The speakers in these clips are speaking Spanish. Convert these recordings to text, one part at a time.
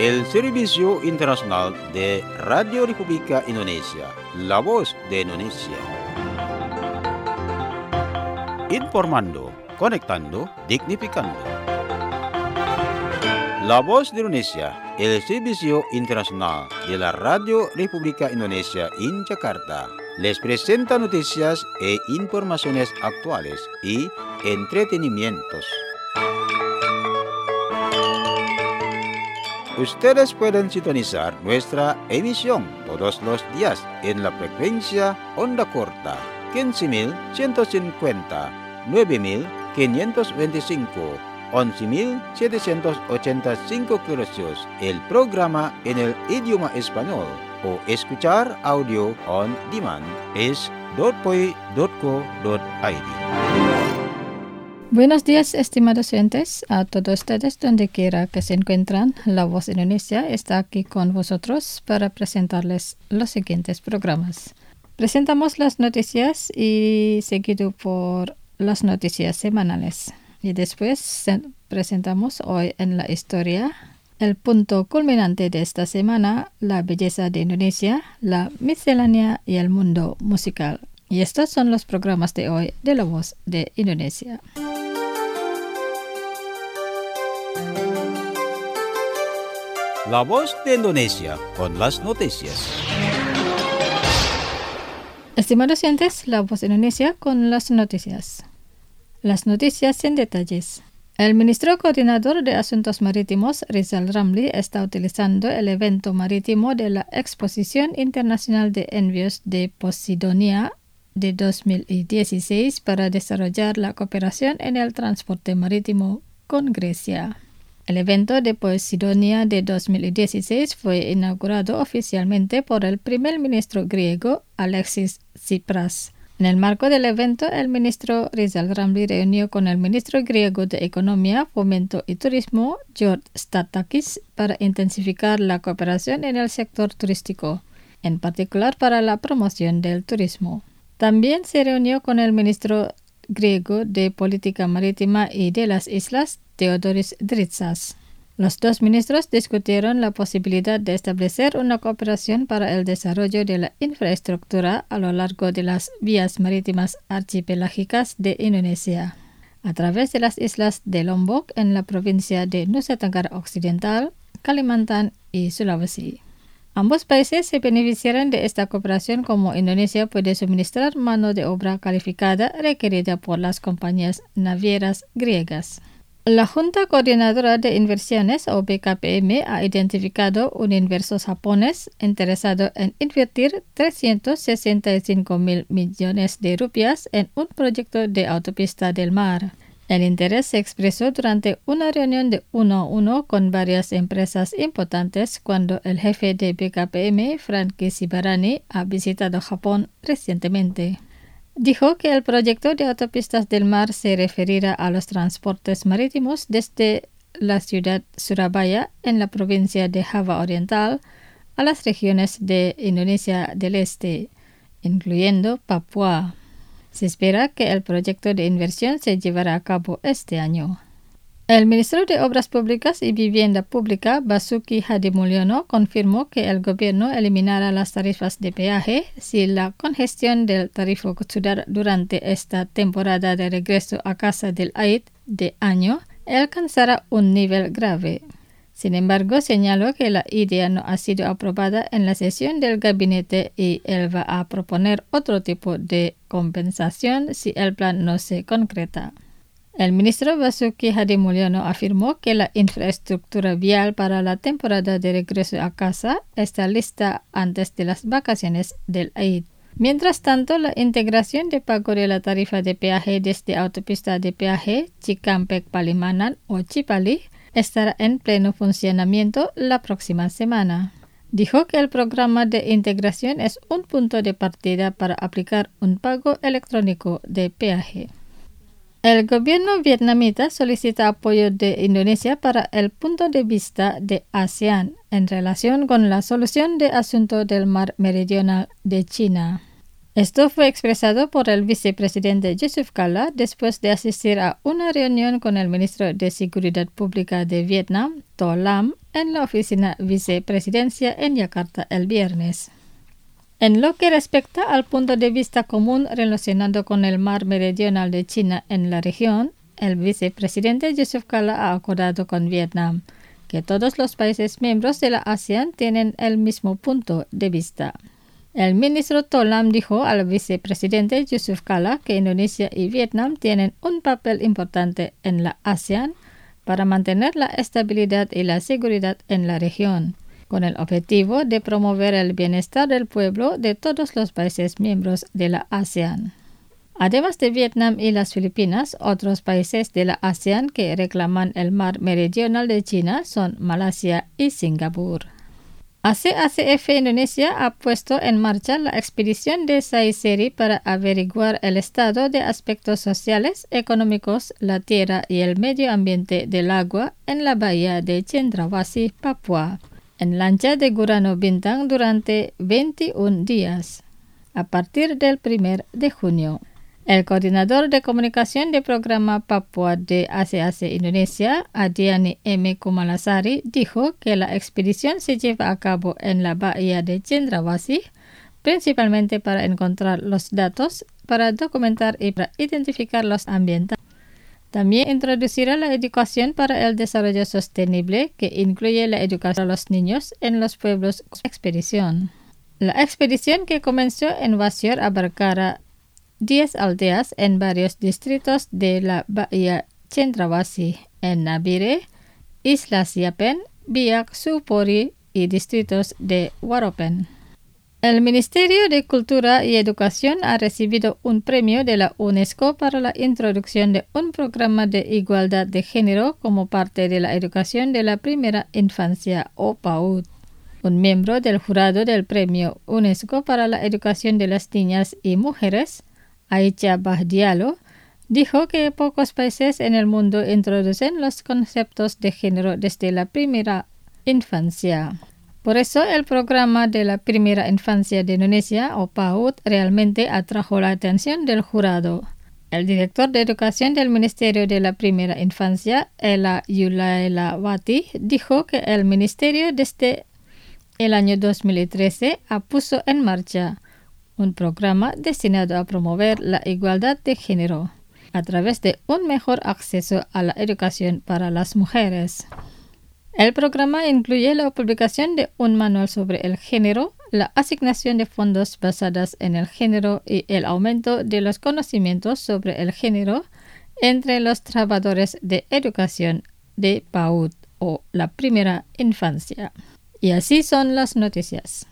el Servicio Internacional de Radio República Indonesia, la voz de Indonesia. Informando, conectando, dignificando. La voz de Indonesia, el Servicio Internacional de la Radio República Indonesia en Jakarta, les presenta noticias e informaciones actuales y entretenimientos. Ustedes pueden sintonizar nuestra emisión todos los días en la frecuencia onda corta 15.150, 9.525, 11.785 kHz, el programa en el idioma español, o escuchar audio on demand es .poi.co.id. Buenos días, estimados oyentes, a todos ustedes donde quiera que se encuentran. La Voz Indonesia está aquí con vosotros para presentarles los siguientes programas. Presentamos las noticias y seguido por las noticias semanales. Y después presentamos hoy en la historia el punto culminante de esta semana, la belleza de Indonesia, la miscelánea y el mundo musical. Y estos son los programas de hoy de La Voz de Indonesia. La voz de Indonesia con las noticias. Estimados oyentes, La Voz de Indonesia con las noticias. Las noticias en detalles. El ministro coordinador de Asuntos Marítimos, Rizal Ramli, está utilizando el evento marítimo de la Exposición Internacional de Envíos de Posidonia de 2016 para desarrollar la cooperación en el transporte marítimo con Grecia. El evento de Posidonia de 2016 fue inaugurado oficialmente por el primer ministro griego Alexis Tsipras. En el marco del evento, el ministro Rizal Ramli reunió con el ministro griego de Economía, Fomento y Turismo, George Statakis, para intensificar la cooperación en el sector turístico, en particular para la promoción del turismo. También se reunió con el ministro griego de Política Marítima y de las Islas, Theodoris Dritsas. Los dos ministros discutieron la posibilidad de establecer una cooperación para el desarrollo de la infraestructura a lo largo de las vías marítimas archipelágicas de Indonesia, a través de las islas de Lombok en la provincia de Nusa Tenggara Occidental, Kalimantan y Sulawesi. Ambos países se beneficiarán de esta cooperación como Indonesia puede suministrar mano de obra calificada requerida por las compañías navieras griegas. La Junta Coordinadora de Inversiones, o BKPM, ha identificado un inversor japonés interesado en invertir 365.000 millones de rupias en un proyecto de autopista del mar. El interés se expresó durante una reunión de 1 a 1 con varias empresas importantes cuando el jefe de BKPM, Franky Sibarani, ha visitado Japón recientemente. Dijo que el proyecto de autopistas del mar se referirá a los transportes marítimos desde la ciudad Surabaya, en la provincia de Java Oriental, a las regiones de Indonesia del Este, incluyendo Papua. Se espera que el proyecto de inversión se llevará a cabo este año. El ministro de Obras Públicas y Vivienda Pública, Basuki Hadimulyono, confirmó que el gobierno eliminará las tarifas de peaje si la congestión del tráfico durante esta temporada de regreso a casa del Eid de año alcanzará un nivel grave. Sin embargo, señaló que la idea no ha sido aprobada en la sesión del gabinete y él va a proponer otro tipo de compensación si el plan no se concreta. El ministro Basuki Hadimulyono afirmó que la infraestructura vial para la temporada de regreso a casa está lista antes de las vacaciones del Eid. Mientras tanto, la integración de pago de la tarifa de peaje desde autopista de peaje Cikampek-Palimanan o Cipali estará en pleno funcionamiento la próxima semana. Dijo que el programa de integración es un punto de partida para aplicar un pago electrónico de peaje. El gobierno vietnamita solicita apoyo de Indonesia para el punto de vista de ASEAN en relación con la solución del asunto del mar meridional de China. Esto fue expresado por el vicepresidente Yusuf Kala después de asistir a una reunión con el ministro de Seguridad Pública de Vietnam, To Lam, en la oficina vicepresidencia en Yakarta el viernes. En lo que respecta al punto de vista común relacionado con el mar meridional de China en la región, el vicepresidente Yusuf Kala ha acordado con Vietnam que todos los países miembros de la ASEAN tienen el mismo punto de vista. El ministro To Lam dijo al vicepresidente Yusuf Kala que Indonesia y Vietnam tienen un papel importante en la ASEAN para mantener la estabilidad y la seguridad en la región, con el objetivo de promover el bienestar del pueblo de todos los países miembros de la ASEAN. Además de Vietnam y las Filipinas, otros países de la ASEAN que reclaman el mar meridional de China son Malasia y Singapur. ACF Indonesia ha puesto en marcha la expedición de Saiseri para averiguar el estado de aspectos sociales, económicos, la tierra y el medio ambiente del agua en la bahía de Cendrawasih, Papua, en lancha de Gurano Bintang durante 21 días, a partir del 1 de junio. El coordinador de comunicación del programa Papua de ACAC Indonesia, Adiani M. Kumalasari, dijo que la expedición se lleva a cabo en la bahía de Cendrawasih, principalmente para encontrar los datos, para documentar y para identificar los ambientes. También introducirá la educación para el desarrollo sostenible, que incluye la educación a los niños en los pueblos con expedición. La expedición, que comenzó en Wasior, abarcará 10 aldeas en varios distritos de la bahía Cendrawasih, en Nabire, Isla Siapen, Biak, Supori y distritos de Waropen. El Ministerio de Cultura y Educación ha recibido un premio de la UNESCO para la introducción de un programa de igualdad de género como parte de la educación de la primera infancia o PAUD. Un miembro del jurado del premio UNESCO para la educación de las niñas y mujeres, Aicha Bahdialo, dijo que pocos países en el mundo introducen los conceptos de género desde la primera infancia. Por eso, el programa de la primera infancia de Indonesia, o PAUD, realmente atrajo la atención del jurado. El director de educación del Ministerio de la Primera Infancia, Ella Yulailawati, dijo que el ministerio desde el año 2013 puso en marcha un programa destinado a promover la igualdad de género a través de un mejor acceso a la educación para las mujeres. El programa incluye la publicación de un manual sobre el género, la asignación de fondos basadas en el género y el aumento de los conocimientos sobre el género entre los trabajadores de educación de PAUD o la primera infancia. Y así son las noticias.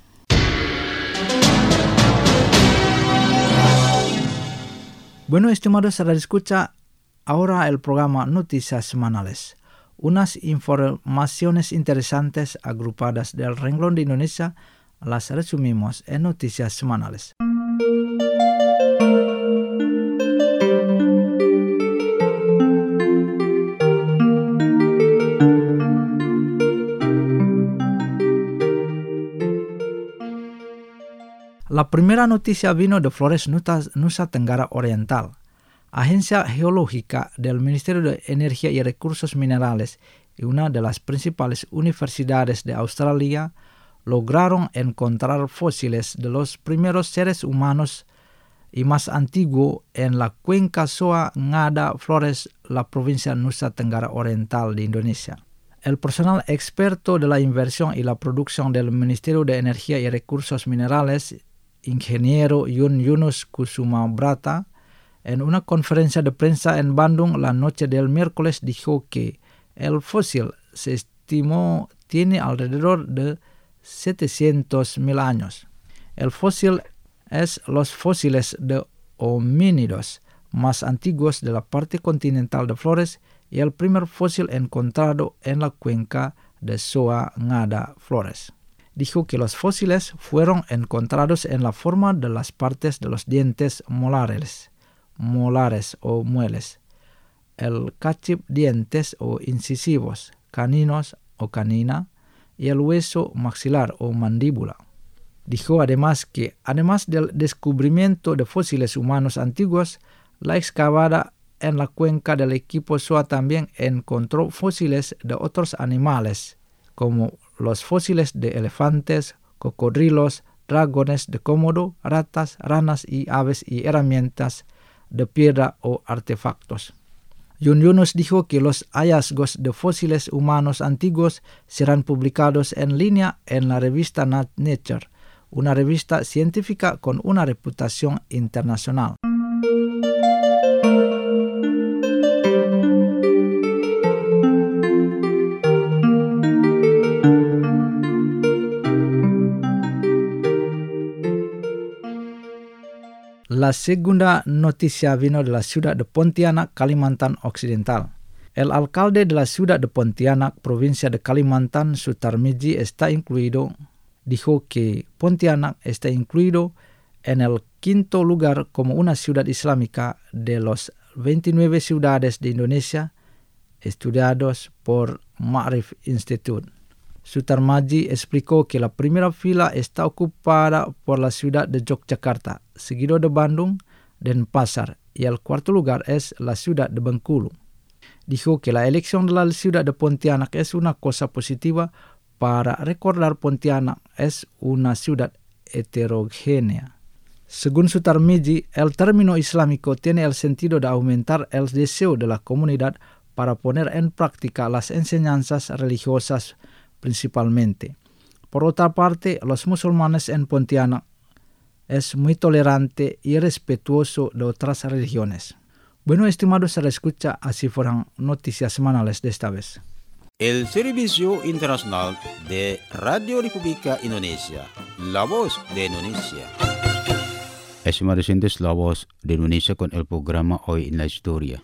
Bueno, estimados radioescucha, ahora el programa Noticias Semanales. Unas informaciones interesantes agrupadas del renglón de Indonesia las resumimos en Noticias Semanales. La primera noticia vino de Flores, Nusa Tenggara Oriental. Agencia Geológica del Ministerio de Energía y Recursos Minerales y una de las principales universidades de Australia lograron encontrar fósiles de los primeros seres humanos y más antiguo en la cuenca Soa Ngada Flores, la provincia Nusa Tenggara Oriental de Indonesia. El personal experto de la inversión y la producción del Ministerio de Energía y Recursos Minerales, ingeniero Yunus Kusuma Brata, en una conferencia de prensa en Bandung la noche del miércoles dijo que el fósil se estimó tiene alrededor de 700.000 años. El fósil es los fósiles de homínidos más antiguos de la parte continental de Flores y el primer fósil encontrado en la cuenca de Soa Ngada Flores. Dijo que los fósiles fueron encontrados en la forma de las partes de los dientes molares o mueles, el cachip dientes o incisivos, caninos o canina y el hueso maxilar o mandíbula. Dijo además que, además del descubrimiento de fósiles humanos antiguos, la excavada en la cuenca del equipo SOA también encontró fósiles de otros animales, como los fósiles de elefantes, cocodrilos, dragones de Komodo, ratas, ranas y aves y herramientas de piedra o artefactos. Jun Yunus dijo que los hallazgos de fósiles humanos antiguos serán publicados en línea en la revista Nature, una revista científica con una reputación internacional. La segunda noticia vino de la ciudad de Pontianak, Kalimantan Occidental. El alcalde de la ciudad de Pontianak, provincia de Kalimantan, Sutarmiji, dijo que Pontianak está incluido en el 5º lugar como una ciudad islámica de los 29 ciudades de Indonesia estudiados por Ma'rif Institute. Sutarmiji explicó que la primera fila está ocupada por la ciudad de Yogyakarta, seguido de Bandung, Denpasar, y el 4º lugar es la ciudad de Bengkulu. Dijo que la elección de la ciudad de Pontianak es una cosa positiva para recordar Pontianak es una ciudad heterogénea. Según Sutarmiji, el término islámico tiene el sentido de aumentar el deseo de la comunidad para poner en práctica las enseñanzas religiosas principalmente. Por otra parte, los musulmanes en Pontianak es muy tolerante y respetuoso de otras religiones. Bueno, estimados, se escucha, así fueron noticias semanales de esta vez. El Servicio Internacional de Radio República Indonesia, la voz de Indonesia. Estimados oyentes, la voz de Indonesia con el programa Hoy en la Historia.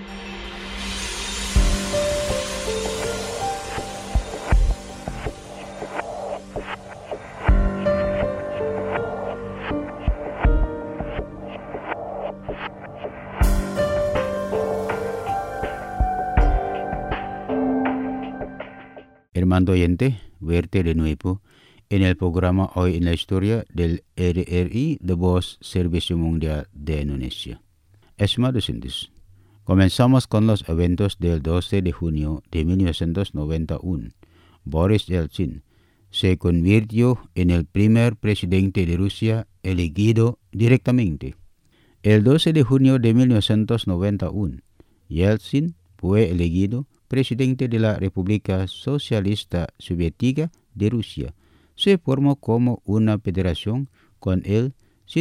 Hermano oyente, verte de nuevo en el programa Hoy en la Historia del RRI, de Voz Servicio Mundial de Indonesia. Estimados oyentes, comenzamos con los eventos del 12 de junio de 1991. Boris Yeltsin se convirtió en el primer presidente de Rusia elegido directamente. El 12 de junio de 1991, Yeltsin fue elegido presidente de la República Socialista Soviética de Rusia. Se formó como una federación con el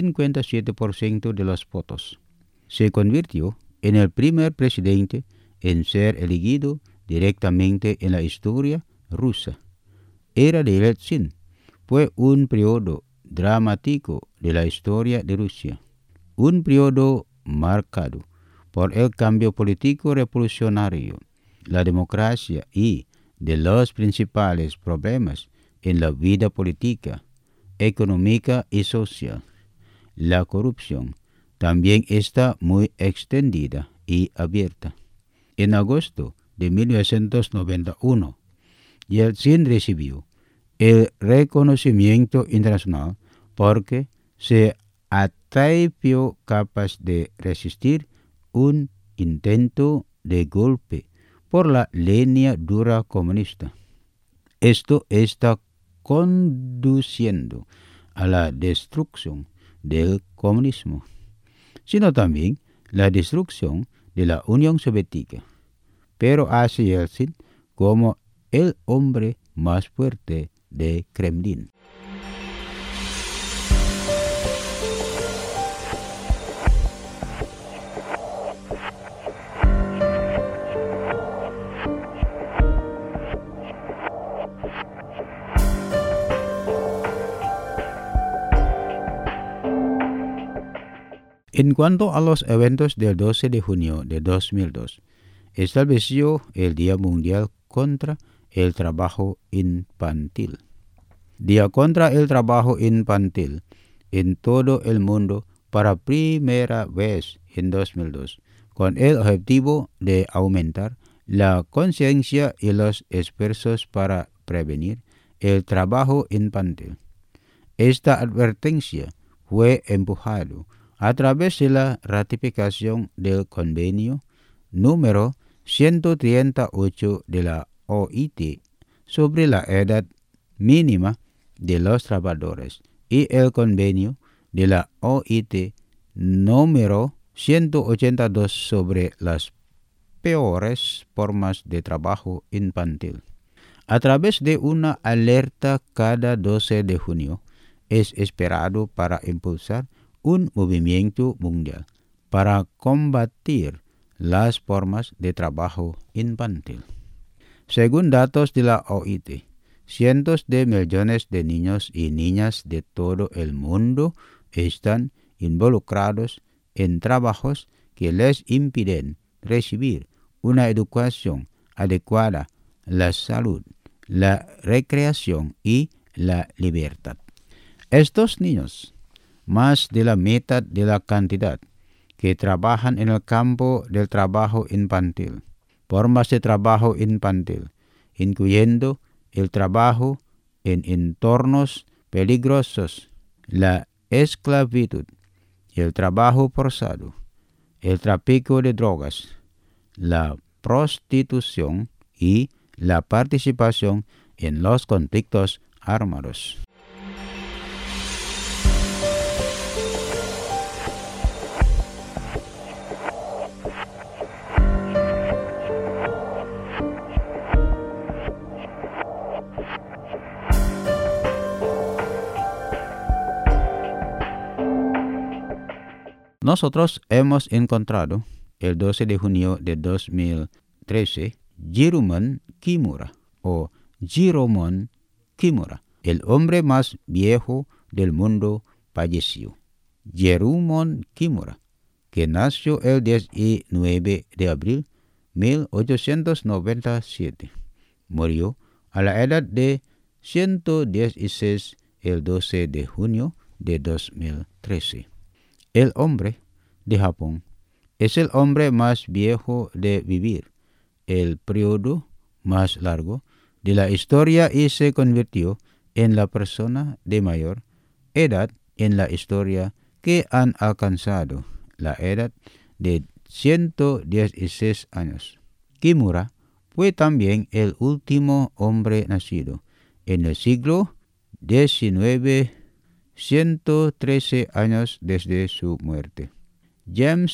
57% de los votos. Se convirtió en el primer presidente en ser elegido directamente en la historia rusa. Era de Yeltsin fue un periodo dramático de la historia de Rusia. Un periodo marcado por el cambio político revolucionario, la democracia y de los principales problemas en la vida política, económica y social. La corrupción también está muy extendida y abierta. En agosto de 1991, Yeltsin recibió el reconocimiento internacional porque se atrevió capaz de resistir un intento de golpe por la línea dura comunista. Esto está conduciendo a la destrucción del comunismo, sino también la destrucción de la Unión Soviética. Pero hace Yeltsin como el hombre más fuerte de Kremlin. En cuanto a los eventos del 12 de junio de 2002, estableció el Día Mundial contra el Trabajo Infantil. Día contra el Trabajo Infantil en todo el mundo para primera vez en 2002, con el objetivo de aumentar la conciencia y los esfuerzos para prevenir el trabajo infantil. Esta advertencia fue empujado a través de la ratificación del convenio número 138 de la OIT sobre la edad mínima de los trabajadores y el convenio de la OIT número 182 sobre las peores formas de trabajo infantil. A través de una alerta cada 12 de junio, es esperado para impulsar un movimiento mundial para combatir las formas de trabajo infantil. Según datos de la OIT, cientos de millones de niños y niñas de todo el mundo están involucrados en trabajos que les impiden recibir una educación adecuada, la salud, la recreación y la libertad. Estos niños, más de la mitad de la cantidad que trabajan en el campo del trabajo infantil, formas de trabajo infantil, incluyendo el trabajo en entornos peligrosos, la esclavitud, el trabajo forzado, el tráfico de drogas, la prostitución y la participación en los conflictos armados. Nosotros hemos encontrado el 12 de junio de 2013 Jiromon Kimura o Jiromon Kimura, el hombre más viejo del mundo, falleció. Jiromon Kimura, que nació el 19 de abril de 1897, murió a la edad de 116 el 12 de junio de 2013. El hombre de Japón es el hombre más viejo de vivir, el periodo más largo de la historia y se convirtió en la persona de mayor edad en la historia que han alcanzado la edad de 116 años. Kimura fue también el último hombre nacido en el siglo XIX, 113 años desde su muerte. James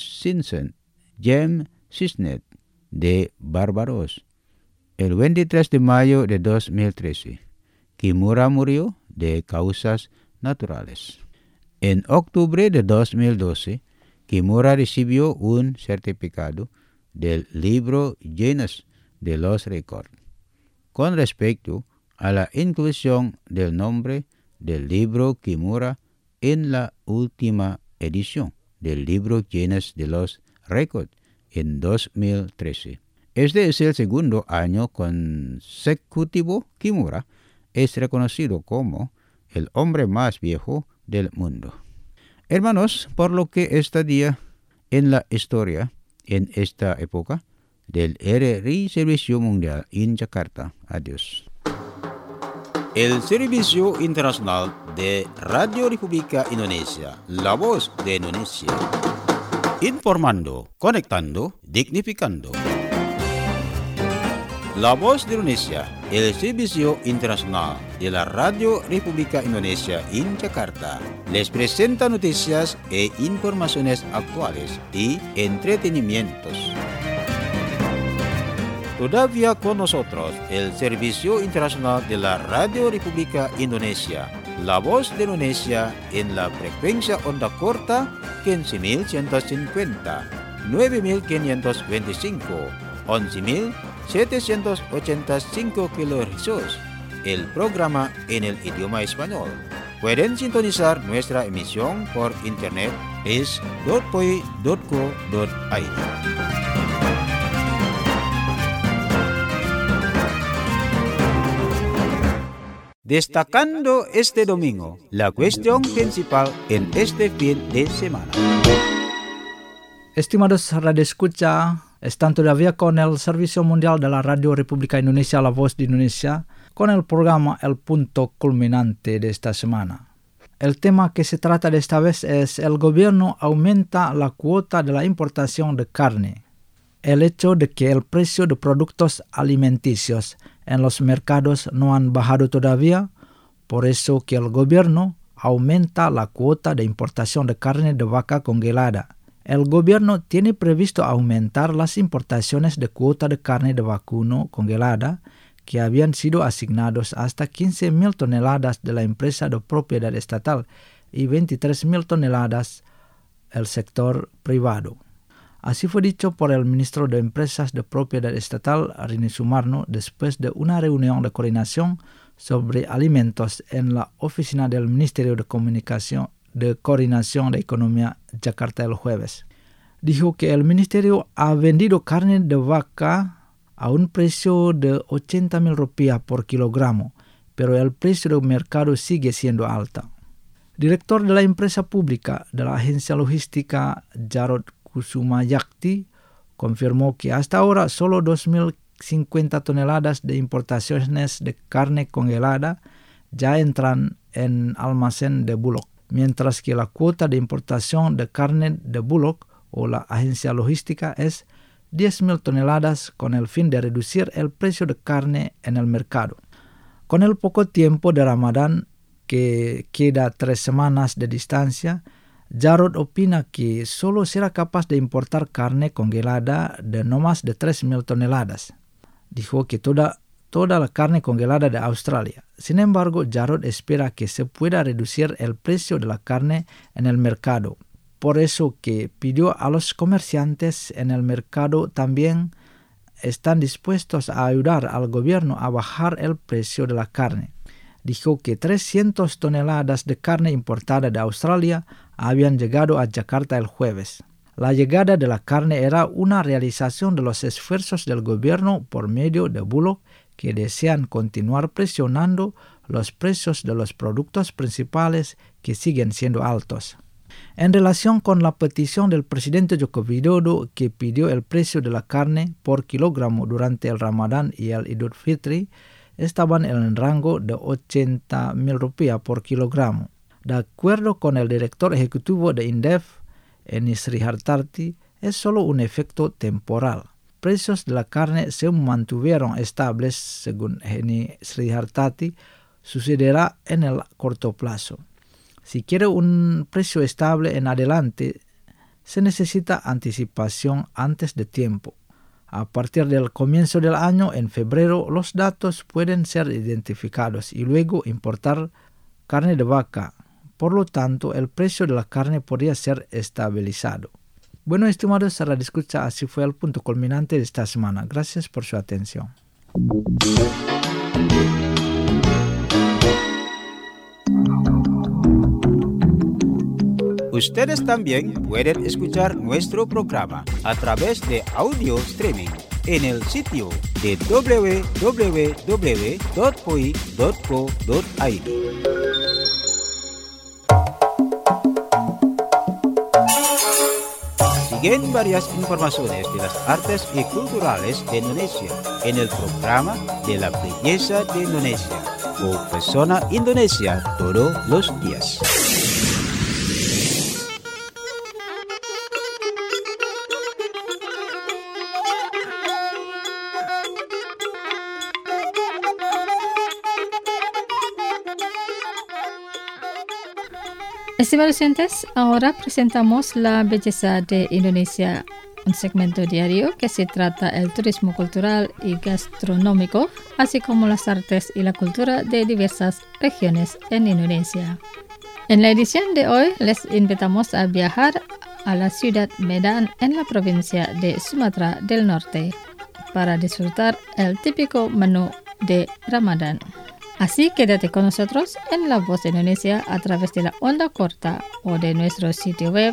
Sisnet de Barbados, el 23 de mayo de 2013. Kimura murió de causas naturales. En octubre de 2012, Kimura recibió un certificado del libro Guinness de los récords con respecto a la inclusión del nombre del libro Kimura en la última edición del libro Guinness de los récords en 2013. Este es el segundo año consecutivo Kimura es reconocido como el hombre más viejo del mundo. Hermanos, por lo que este día en la historia, en esta época del RRI Servicio Mundial en Jakarta. Adiós. El Servicio Internacional de Radio República Indonesia, la voz de Indonesia. Informando, conectando, dignificando. La voz de Indonesia, el Servicio Internacional de la Radio República Indonesia en Jakarta, les presenta noticias e informaciones actuales y entretenimientos. Todavía con nosotros el Servicio Internacional de la Radio República Indonesia, la voz de Indonesia en la frecuencia onda corta 15.150, 9.525, 11.785 kHz, el programa en el idioma español. Pueden sintonizar nuestra emisión por internet es .poi.co.id. Destacando este domingo, la cuestión principal en este fin de semana. Estimados radioescucha, están todavía con el Servicio Mundial de la Radio República Indonesia, la voz de Indonesia, con el programa El Punto Culminante de esta semana. El tema que se trata de esta vez es el gobierno aumenta la cuota de la importación de carne. El hecho de que el precio de productos alimenticios en los mercados no han bajado todavía, por eso que el gobierno aumenta la cuota de importación de carne de vaca congelada. El gobierno tiene previsto aumentar las importaciones de cuota de carne de vacuno congelada que habían sido asignados hasta 15.000 toneladas de la empresa de propiedad estatal y 23.000 toneladas el sector privado. Así fue dicho por el ministro de Empresas de Propiedad Estatal, Rini Sumarno, después de una reunión de coordinación sobre alimentos en la oficina del Ministerio de Coordinación de Economía, Yakarta, el jueves. Dijo que el ministerio ha vendido carne de vaca a un precio de 80.000 rupias por kilogramo, pero el precio del mercado sigue siendo alto. Director de la empresa pública de la agencia logística, Jarod Kusumayakti, confirmó que hasta ahora solo 2.050 toneladas de importaciones de carne congelada ya entran en almacén de Bulog, mientras que la cuota de importación de carne de Bulog o la agencia logística es 10.000 toneladas con el fin de reducir el precio de carne en el mercado. Con el poco tiempo de Ramadán, que queda 3 semanas de distancia, Jarod opina que solo será capaz de importar carne congelada de no más de 3.000 toneladas. Dijo que toda la carne congelada de Australia. Sin embargo, Jarod espera que se pueda reducir el precio de la carne en el mercado. Por eso que pidió a los comerciantes en el mercado también están dispuestos a ayudar al gobierno a bajar el precio de la carne. Dijo que 300 toneladas de carne importada de Australia habían llegado a Yakarta el jueves. La llegada de la carne era una realización de los esfuerzos del gobierno por medio de Bulog, que desean continuar presionando los precios de los productos principales que siguen siendo altos. En relación con la petición del presidente Joko Widodo, que pidió el precio de la carne por kilogramo durante el Ramadán y el Idul Fitri, estaban en el rango de 80.000 rupias por kilogramo. De acuerdo con el director ejecutivo de INDEF, Eni Srihartarti, es solo un efecto temporal. Precios de la carne se mantuvieron estables, según Eni Srihartarti, sucederá en el corto plazo. Si quiere un precio estable en adelante, se necesita anticipación antes de tiempo. A partir del comienzo del año, en febrero, los datos pueden ser identificados y luego importar carne de vaca. Por lo tanto, el precio de la carne podría ser estabilizado. Bueno, estimados a la escucha, así fue el punto culminante de esta semana. Gracias por su atención. Ustedes también pueden escuchar nuestro programa a través de audio streaming en el sitio de www.poi.co.id. Siguen varias informaciones de las artes y culturales de Indonesia en el programa de la belleza de Indonesia o Persona Indonesia todos los días. Estimados oyentes, ahora presentamos La Belleza de Indonesia, un segmento diario que se trata el turismo cultural y gastronómico, así como las artes y la cultura de diversas regiones en Indonesia. En la edición de hoy les invitamos a viajar a la ciudad Medan en la provincia de Sumatra del Norte para disfrutar el típico menú de Ramadán. Así quédate con nosotros en La Voz de Indonesia a través de la onda corta o de nuestro sitio web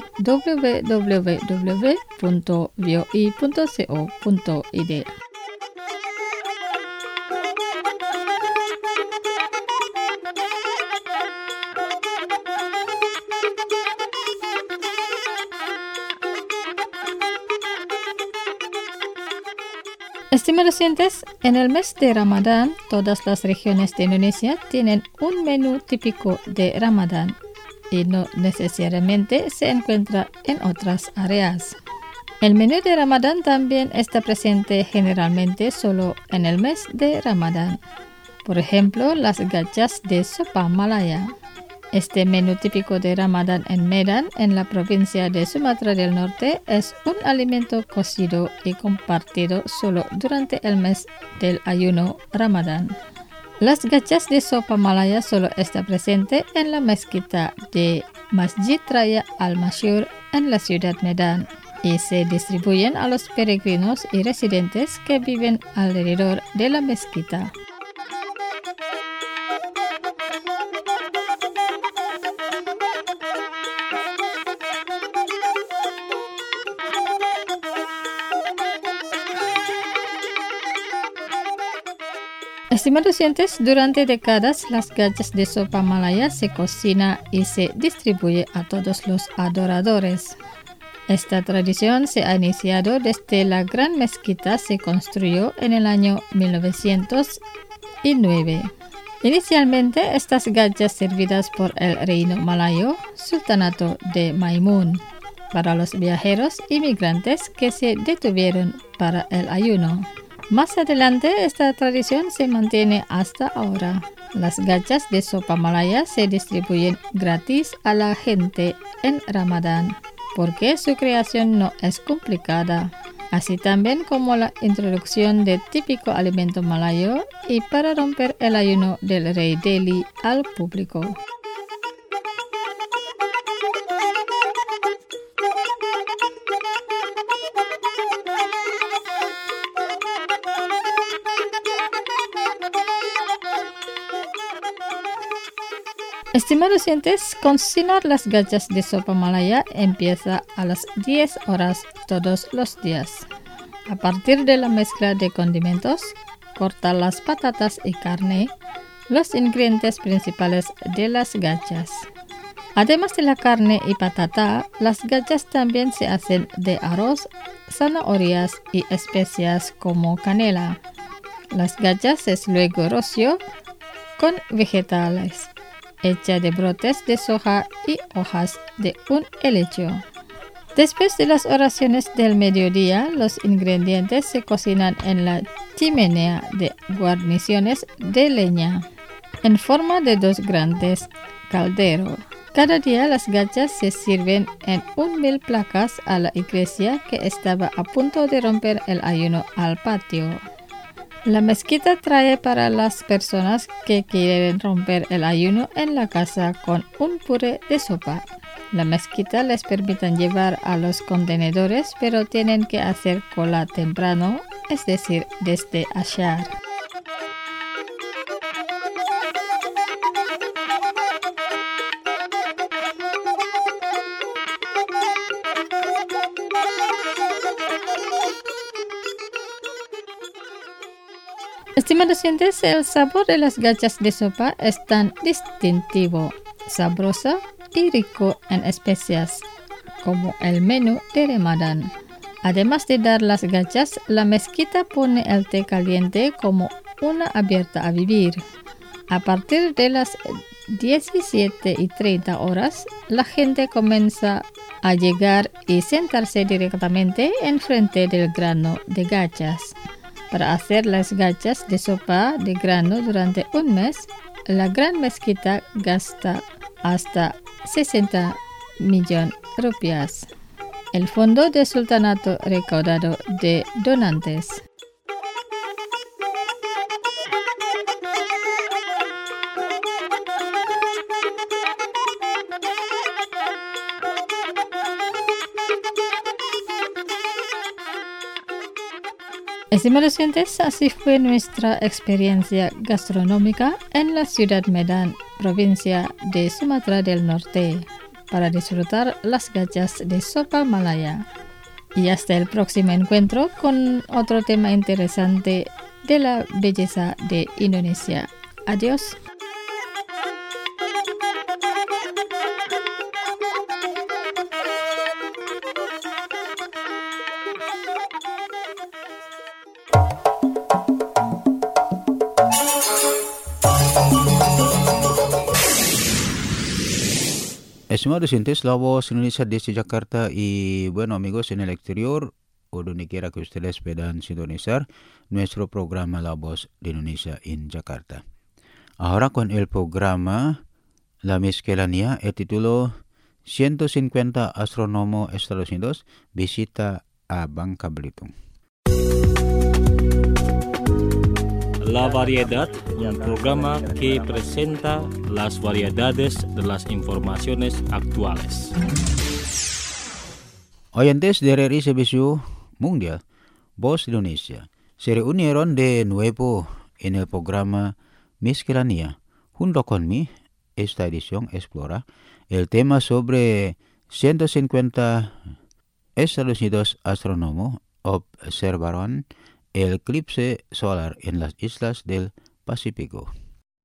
www.voi.co.id. Estimados oyentes, en el mes de Ramadán, todas las regiones de Indonesia tienen un menú típico de Ramadán. y no necesariamente se encuentra en otras áreas. El menú de Ramadán también está presente generalmente solo en el mes de Ramadán. Por ejemplo, las gachas de sopa malaya. Este menú típico de Ramadán en Medan, en la provincia de Sumatra del Norte, es un alimento cocido y compartido solo durante el mes del ayuno Ramadán. Las gachas de sopa malaya solo está presente en la mezquita de Masjid Raya Al-Masyhur en la ciudad Medan y se distribuyen a los peregrinos y residentes que viven alrededor de la mezquita. Estimados oyentes, durante décadas las gachas de sopa malaya se cocina y se distribuye a todos los adoradores. Esta tradición se ha iniciado desde la gran mezquita se construyó en el año 1909. Inicialmente, estas gachas servidas por el reino malayo, Sultanato de Maimun, para los viajeros inmigrantes que se detuvieron para el ayuno. Más adelante, esta tradición se mantiene hasta ahora. Las gachas de sopa malaya se distribuyen gratis a la gente en Ramadán, porque su creación no es complicada, así también como la introducción de típico alimento malayo y para romper el ayuno del rey Delhi al público. Estimados oyentes, cocinar las gachas de sopa malaya empieza a las 10 horas todos los días. A partir de la mezcla de condimentos, corta las patatas y carne, los ingredientes principales de las gachas. Además de la carne y patata, las gachas también se hacen de arroz, zanahorias y especias como canela. Las gachas es luego rocío con vegetales, hecha de brotes de soja y hojas de un helecho. Después de las oraciones del mediodía, los ingredientes se cocinan en la chimenea de guarniciones de leña, en forma de 2 grandes calderos. Cada día las gachas se sirven en 1000 placas a la iglesia que estaba a punto de romper el ayuno al patio. La mezquita trae para las personas que quieren romper el ayuno en la casa con un puré de sopa. La mezquita les permite llevar a los contenedores, pero tienen que hacer cola temprano, es decir, desde Ashar. Estimados oyentes, el sabor de las gachas de sopa es tan distintivo, sabroso y rico en especias como el menú de Ramadán. Además de dar las gachas, la mezquita pone el té caliente como una abierta a vivir. A partir de las 17:30 horas, la gente comienza a llegar y sentarse directamente enfrente del grano de gachas. Para hacer las gachas de sopa de grano durante un mes, la gran mezquita gasta hasta 60 millones de rupias. El fondo de sultanato recaudado de donantes. Estimados oyentes, así fue nuestra experiencia gastronómica en la ciudad Medan, provincia de Sumatra del Norte, para disfrutar las gachas de sopa malaya. Y hasta el próximo encuentro con otro tema interesante de la belleza de Indonesia. Adiós. Estimados oyentes, la voz Indonesia desde Jakarta y bueno amigos en el exterior o donde quiera que ustedes puedan sintonizar nuestro programa La Voz de Indonesia en Jakarta. Ahora con el programa La Miscelánea, el título 150 astrónomos Estados Unidos visita a Bangka Belitung. La Variedad, un programa que presenta las variedades de las informaciones actuales. Oyentes de Radio Servicio Mundial, Voz de Indonesia, se reunieron de nuevo en el programa Miscelánea. Junto conmigo, esta edición explora el tema sobre 150 Estados Unidos astrónomos observaron el eclipse solar en las islas del Pacífico.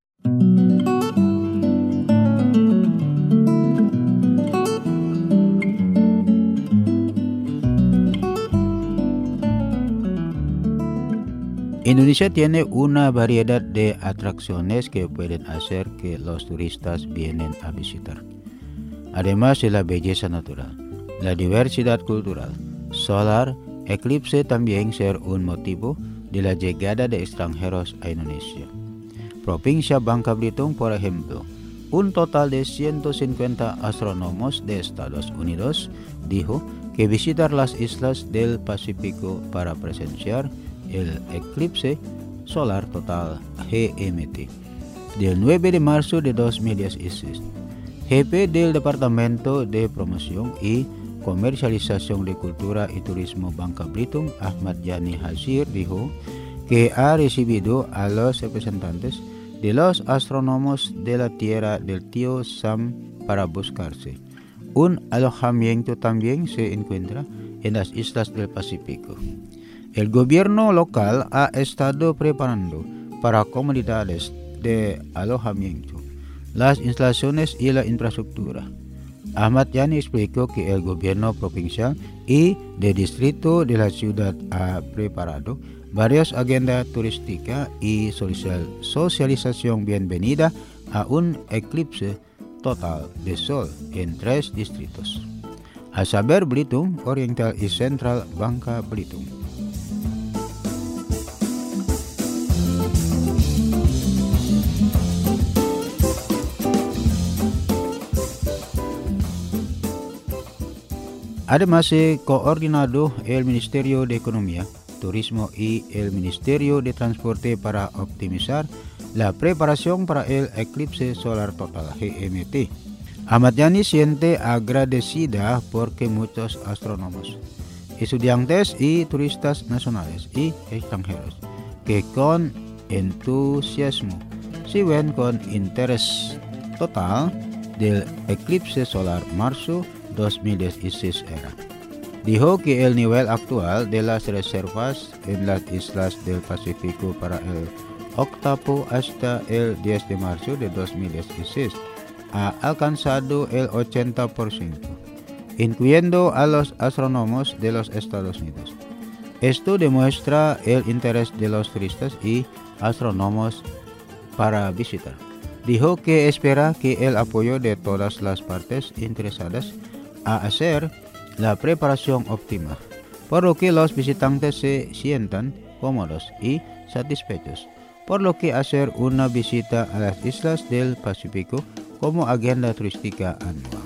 Indonesia tiene una variedad de atracciones que pueden hacer que los turistas vienen a visitar. Además de la belleza natural, la diversidad cultural, solar, eclipse también ser un motivo de la llegada de extranjeros a Indonesia. Provincia Bangka Belitung, por ejemplo, un total de 150 astrónomos de Estados Unidos dijo que visitar las islas del Pacífico para presenciar el eclipse solar total GMT del 9 de marzo de 2016. Jefe del Departamento de Promoción y Comercialización de Cultura y Turismo Bangka Belitung, Ahmad Yani Hazir, dijo que ha recibido a los representantes de los astrónomos de la Tierra del Tío Sam para buscarse. Un alojamiento también se encuentra en las islas del Pacífico. El gobierno local ha estado preparando para comunidades de alojamiento, las instalaciones y la infraestructura. Ahmad Yani explicó que el gobierno provincial y de distrito de la ciudad ha preparado varias agendas turísticas y socialización bienvenida a un eclipse total de sol en 3 distritos, a saber Belitung, Oriental y Central Bangka Belitung. Además, se coordinado el Ministerio de Economía, Turismo y el Ministerio de Transporte para optimizar la preparación para el eclipse solar total GMT. Ahmad Yani siente agradecida porque muchos astrónomos, estudiantes y turistas nacionales y extranjeros que con entusiasmo siguen con interés total del eclipse solar marzo 2016 era. Dijo que el nivel actual de las reservas en las islas del Pacífico para el octavo hasta el 10 de marzo de 2016 ha alcanzado el 80%, incluyendo a los astrónomos de los Estados Unidos. Esto demuestra el interés de los turistas y astrónomos para visitar. Dijo que espera que el apoyo de todas las partes interesadas a hacer la preparación óptima, por lo que los visitantes se sientan cómodos y satisfechos, por lo que hacer una visita a las islas del Pacífico como agenda turística anual.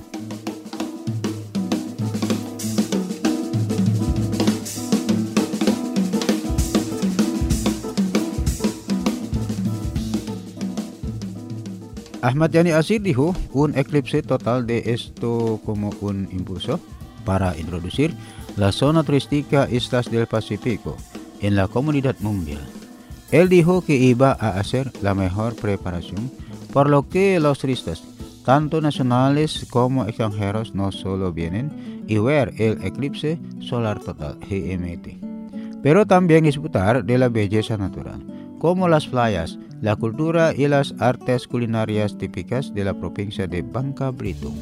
Ahmad Yani Hazir dijo un eclipse total de esto como un impulso para introducir la zona turística Islas del Pacífico en la comunidad mundial. Él dijo que iba a hacer la mejor preparación, por lo que los turistas, tanto nacionales como extranjeros, no solo vienen y ver el eclipse solar total GMT, pero también disfrutar de la belleza natural, como las playas, la cultura y las artes culinarias típicas de la provincia de Bangka Belitung.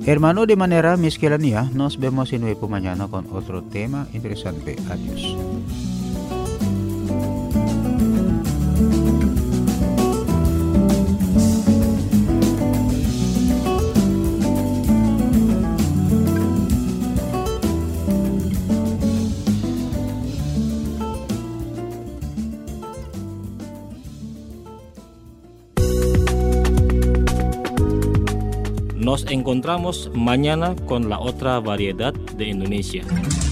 Hermano, de manera miscelánea, nos vemos en nuevo mañana con otro tema interesante. Adiós. Nos encontramos mañana con la otra variedad de Indonesia.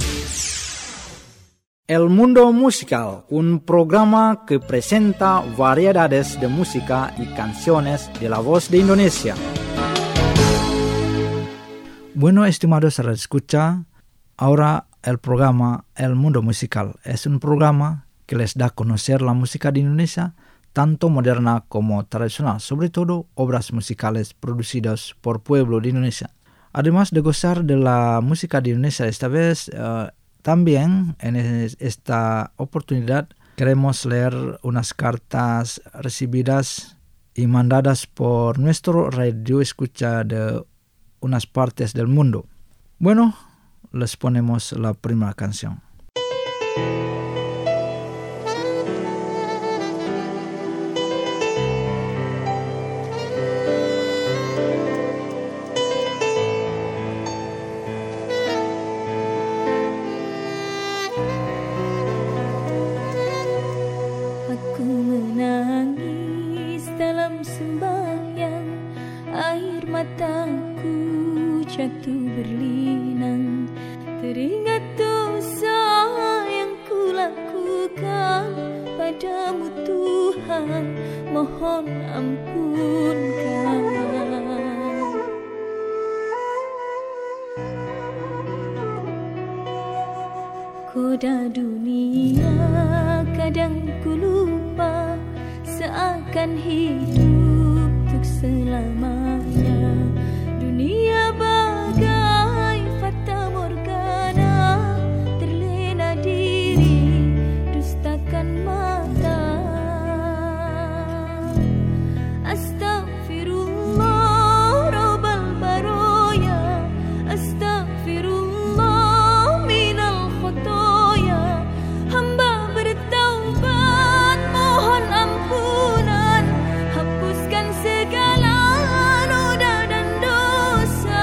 El Mundo Musical, un programa que presenta variedades de música y canciones de la voz de Indonesia. Bueno, estimados radioescucha, ahora el programa El Mundo Musical es un programa que les da a conocer la música de Indonesia, tanto moderna como tradicional, sobre todo obras musicales producidas por pueblo de Indonesia. Además de gozar de la música de Indonesia, esta vez también en esta oportunidad queremos leer unas cartas recibidas y mandadas por nuestro radio escucha de unas partes del mundo. Bueno, les ponemos la primera canción. Jatuh berlinang, teringat dosa yang kulakukan padamu Tuhan, mohon ampunkan. Koda dunia kadang ku lupa, seakan hidup untuk selamanya. Dunia bagai fata morgana, terlena diri, dustakan mata. Astaghfirullah rabbal baroya, astaghfirullah minal khotoya. Hamba bertaubat, mohon ampunan, hapuskan segala noda dan dosa.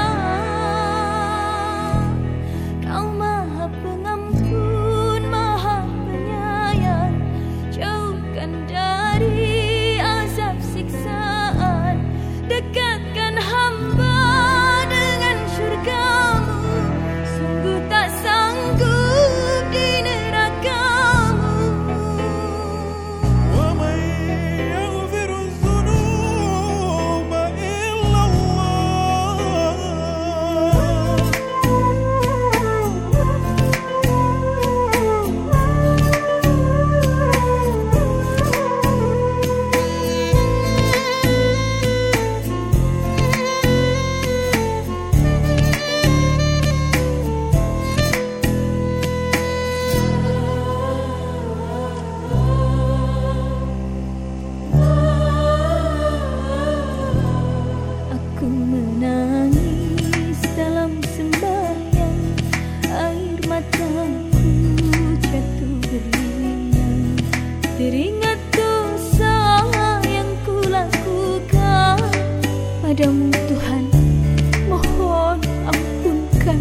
Kau maha pengampun, maha penyayang, jauhkan dari azab siksaan, dekatkan hamba dengan syurgamu, sungguh tak sanggup di nerakamu. Wa man yaghfiru dzunuba illa Allah. Aku menangis dalam sembahyang, air mataku jatuh berlinang, teringat dosa yang kulakukan padamu Tuhan, mohon ampunkan.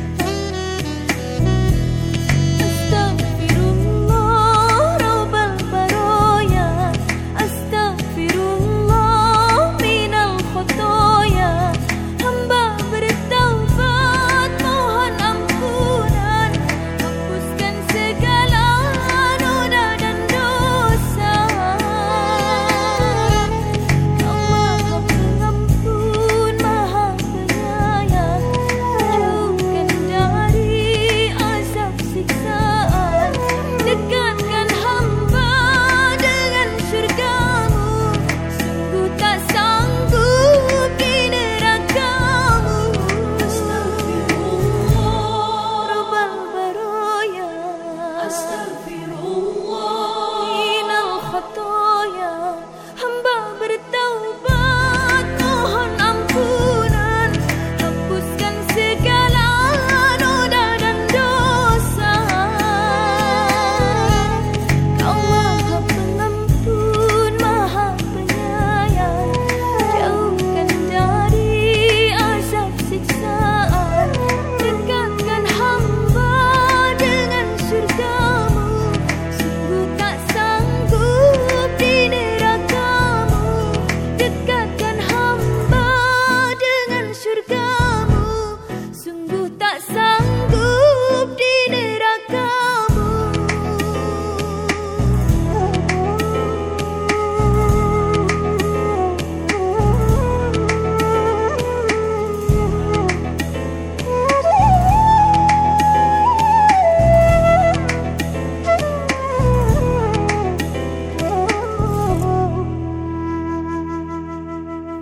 Astaghfirullah rabbal baroya, astaghfirullah minal khotoya. Hamba bertaubat, mohon ampunan, hapuskan segala noda dan dosa. Kau maha pengampun,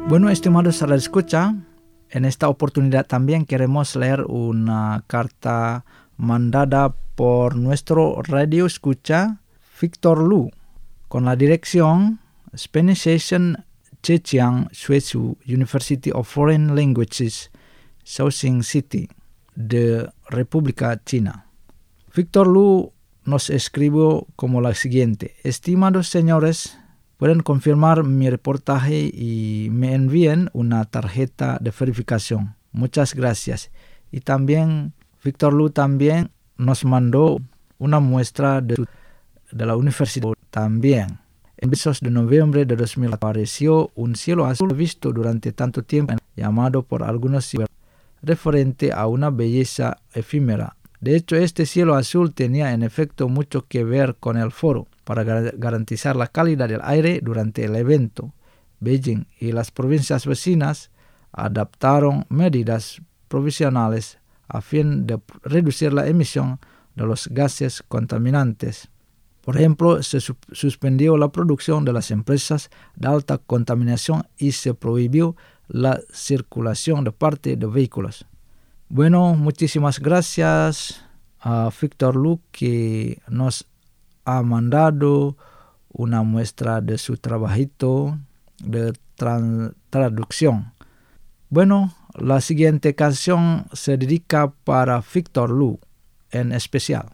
Bueno, estimados radio escucha, en esta oportunidad también queremos leer una carta mandada por nuestro radio escucha Victor Lu con la dirección Spanish Session Zhejiang Suesu University of Foreign Languages, Shaoxing City, de República China. Victor Lu nos escribió como la siguiente: estimados señores, pueden confirmar mi reportaje y me envíen una tarjeta de verificación. Muchas gracias. Y también Victor Lu también nos mandó una muestra de la universidad también. En meses de noviembre de 2000 apareció un cielo azul visto durante tanto tiempo, llamado por algunos referente a una belleza efímera. De hecho, este cielo azul tenía en efecto mucho que ver con el foro. Para garantizar la calidad del aire durante el evento, Beijing y las provincias vecinas adaptaron medidas provisionales a fin de reducir la emisión de los gases contaminantes. Por ejemplo, se suspendió la producción de las empresas de alta contaminación y se prohibió la circulación de parte de vehículos. Bueno, muchísimas gracias a Victor Lu, que nos ha mandado una muestra de su trabajito de traducción. Bueno, la siguiente canción se dedica para Victor Lu en especial.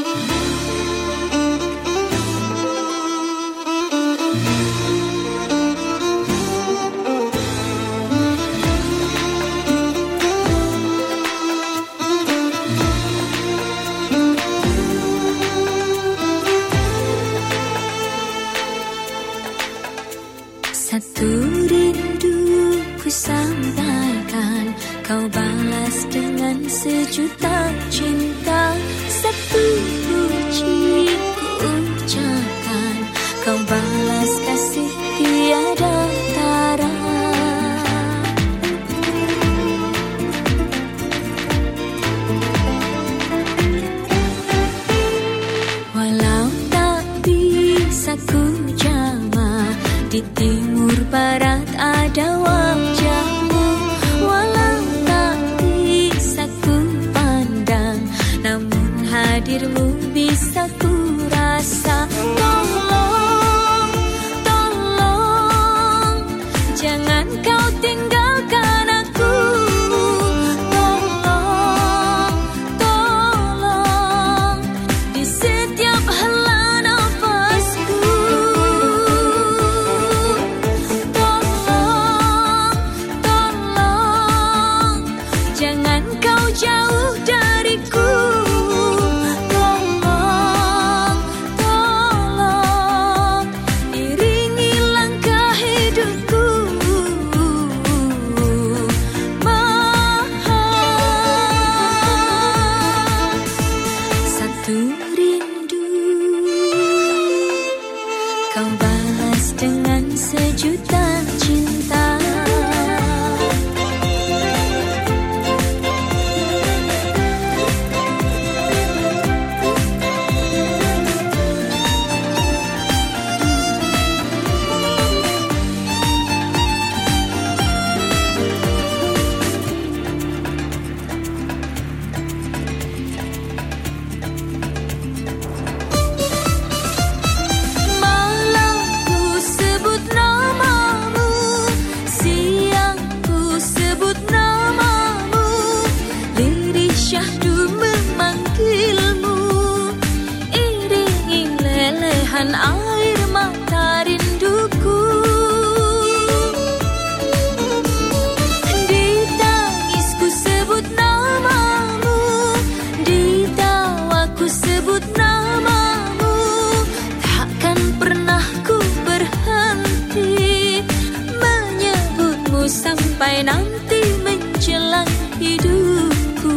Satu rindu ku sampaikan, kau balas dengan sejuta cinta. Satu puji ku ucapkan, kau balas kasih tiada tara. Walau tak bisa ku jama, di timur barat ada wajahmu. Walau tak bisa ku pandang, namun hadirmu bisa ku rasa. Tolong, tolong, jangan kau tinggalkan aku. Tolong, tolong, di setiap hela nafasku. Jauh dariku, tolong, tolong, iringi langkah hidupku. Satu rindu, kau balas dengan sejuta cinta. Air mata rinduku, di tangisku sebut namamu, di tawaku sebut namamu. Takkan pernah ku berhenti menyebutmu sampai nanti menjelang hidupku.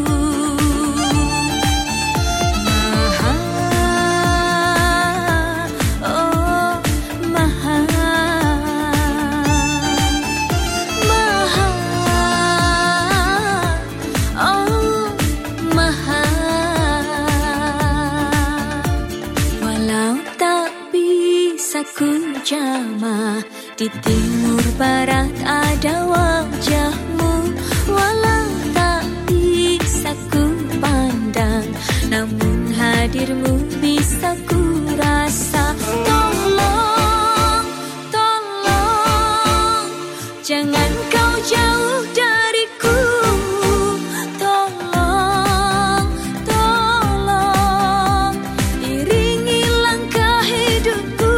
bisaku jama, di timur barat ada wajahmu. Walau tak bisa ku pandang, namun hadirmu bisa ku rasa. Tolong, tolong, jangan kau jauh dariku. Tolong, tolong, iringi langkah hidupku.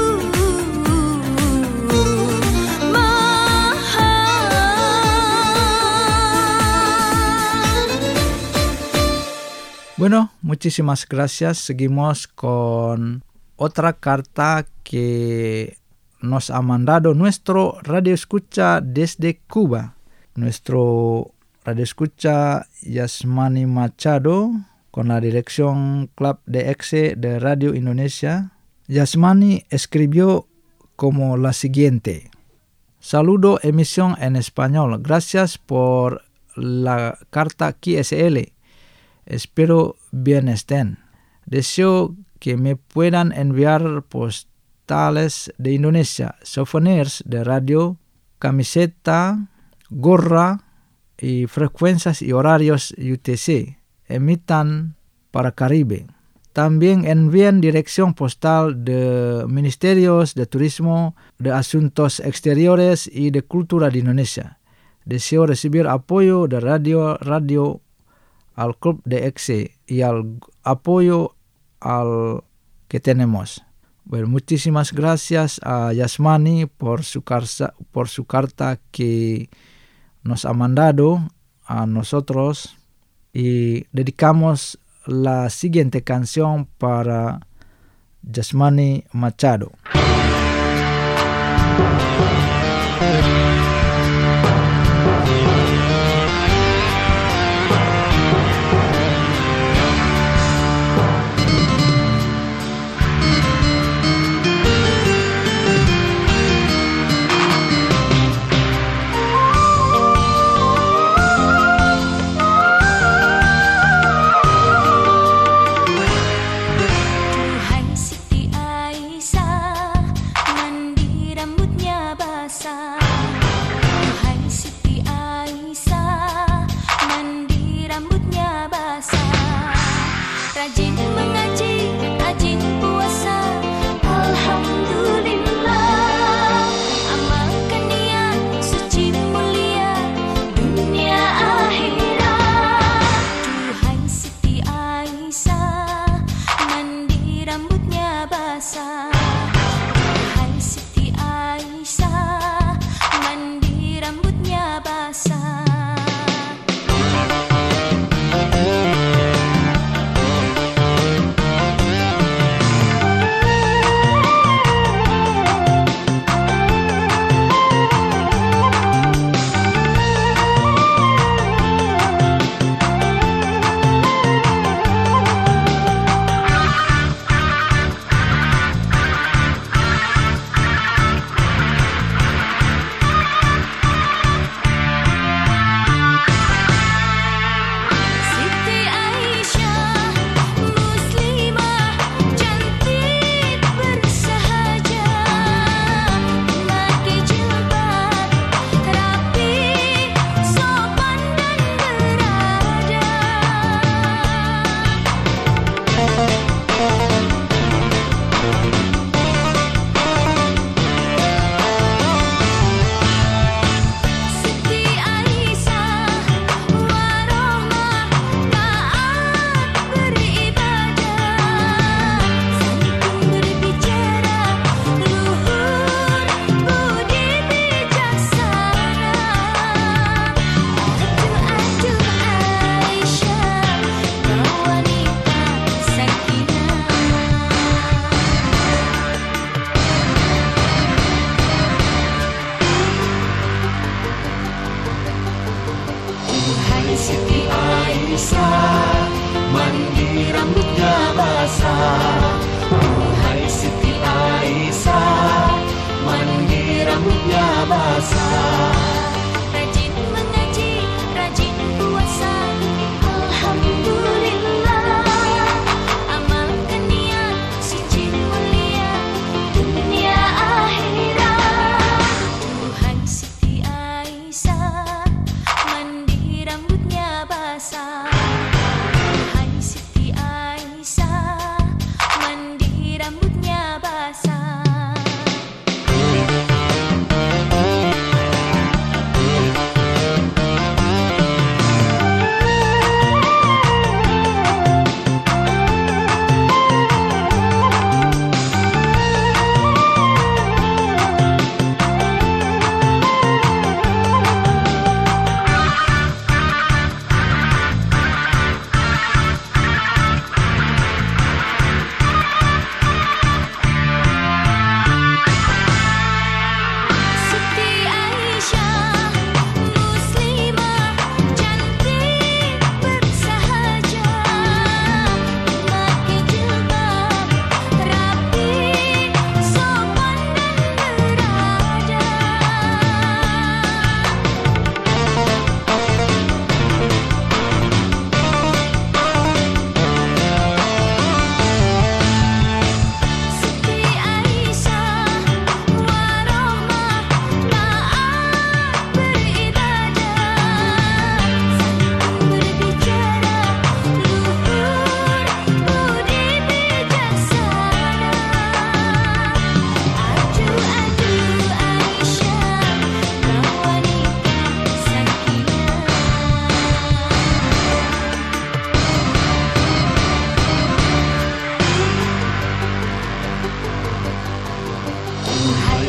Bueno, muchísimas gracias. Seguimos con otra carta que nos ha mandado nuestro radio escucha desde Cuba. Nuestro radio escucha Yasmani Machado, con la dirección Club DX de Radio Indonesia. Yasmani escribió como la siguiente: saludo emisión en español. Gracias por la carta QSL. Espero bien estén. Deseo que me puedan enviar postales de Indonesia, souvenirs de radio, camiseta, gorra y frecuencias y horarios UTC. Emitan para Caribe. También envíen dirección postal de Ministerios de Turismo, de Asuntos Exteriores y de Cultura de Indonesia. Deseo recibir apoyo de radio al Club DX y al apoyo al que tenemos. Bueno, muchísimas gracias a Yasmani por su carta que nos ha mandado a nosotros, y dedicamos la siguiente canción para Yasmani Machado. Tuhan Siti Aisyah, mandi rambutnya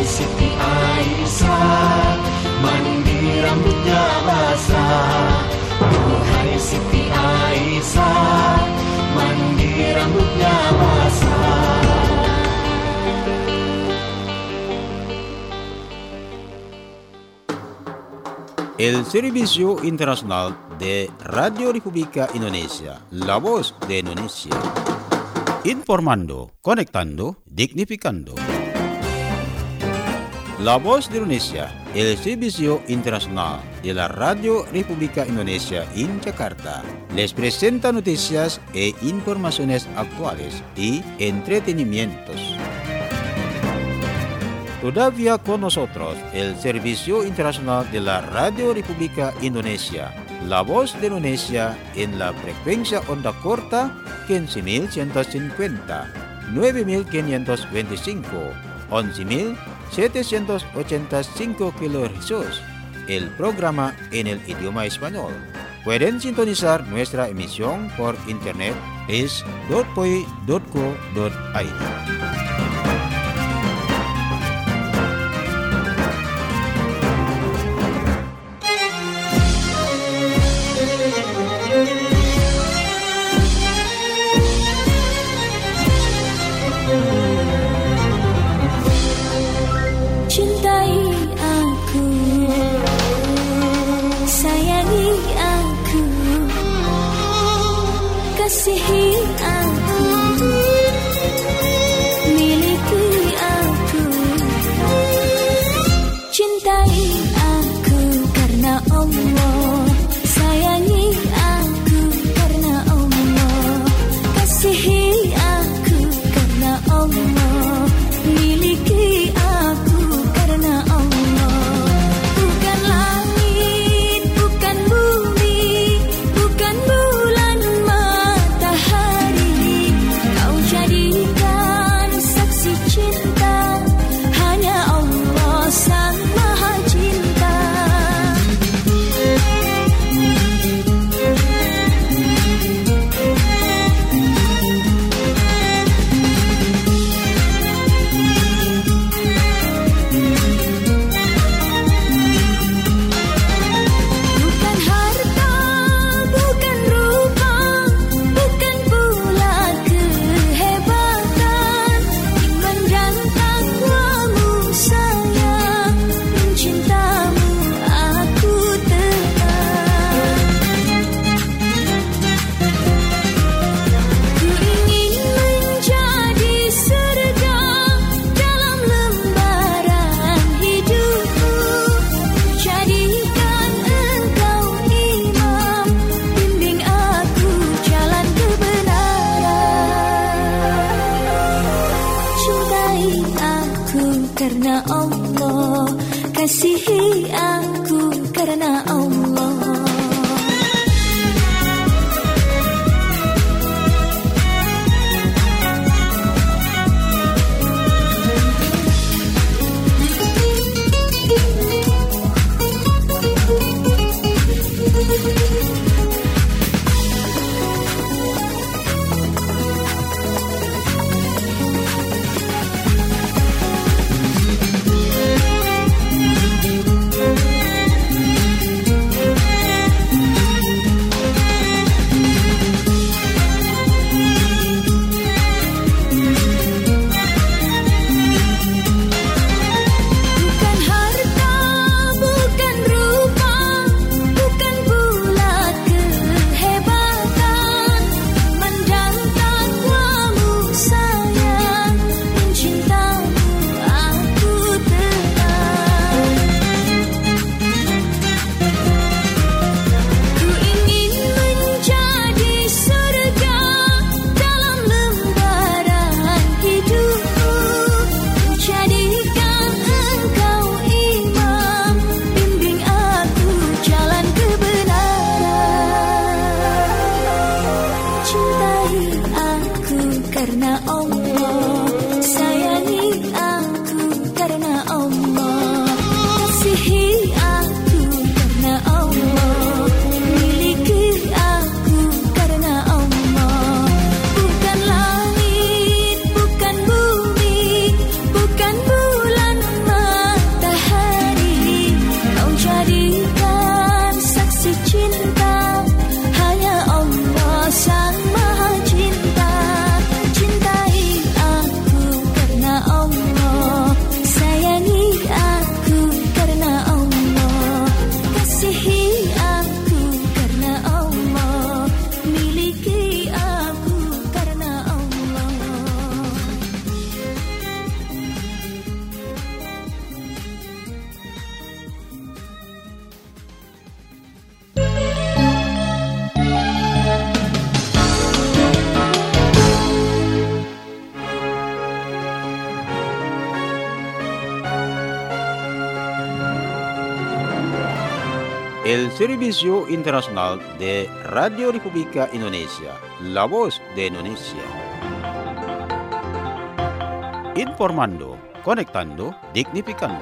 Siti Aisyah, mandi rambutnya basah. Duhai Siti Aisyah, mandi rambutnya basah. El Servicio Internacional de Radio República Indonesia, La Voz de Indonesia. Informando, conectando, dignificando. La Voz de Indonesia, el Servicio Internacional de la Radio República Indonesia en Jakarta, les presenta noticias e informaciones actuales y entretenimientos. Todavía con nosotros el Servicio Internacional de la Radio República Indonesia, La Voz de Indonesia en la frecuencia onda corta 15.150, 9.525, 11.785 kHz. El programa en el idioma español. Pueden sintonizar nuestra emisión por internet es.poi.co.id. Kasihi aku, miliki aku, cintai aku karena Allah, sayangi aku karena Allah, kasihi aku karena Allah, miliki aku karena Allah. Bukan langit, bukan bumi, bukan bulan, jadikan saksi cinta, hanya Allah Sang Maha Cinta. Bukan harta, bukan rupa, bukan pula kehebatan, iman dan takwamu sayang, mencintamu aku tetap. Ku ingin menjadi surga dalam lembaran hidupku, jadikan engkau imam, bimbing aku jalan kebenaran. Cintai aku karena Allah, kasihi aku karena Allah. el Servicio Internacional de Radio República Indonesia, la voz de Indonesia. Informando, conectando, dignificando.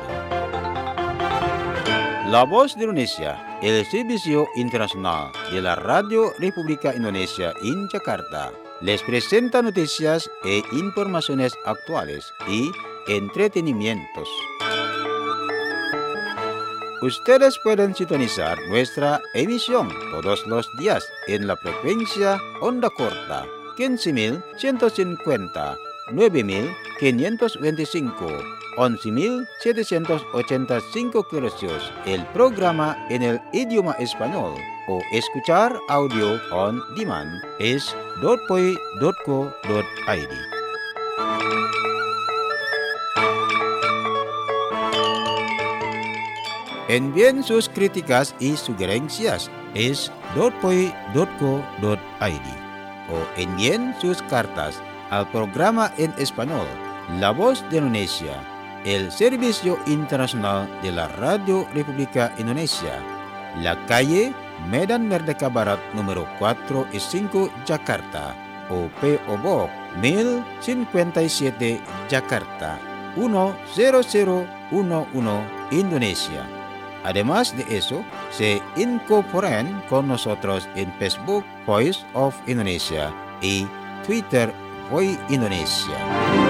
La voz de Indonesia, el Servicio Internacional de la Radio República Indonesia en Jakarta, les presenta noticias e informaciones actuales y entretenimientos. Ustedes pueden sintonizar nuestra emisión todos los días en la frecuencia onda corta 15.150, 9.525, 11.785 kHz. El programa en el idioma español o escuchar audio on demand es .poi.co.id. Envíen sus críticas y sugerencias es .poi.co.id o envíen sus cartas al programa en español La Voz de Indonesia, el Servicio Internacional de la Radio República Indonesia, la calle Medan Merdeka Barat número 4 y 5 Jakarta o P.O. Box 1057 Jakarta 10011 Indonesia. Además de eso, se incorporan con nosotros en Facebook Voice of Indonesia y Twitter Voice Indonesia.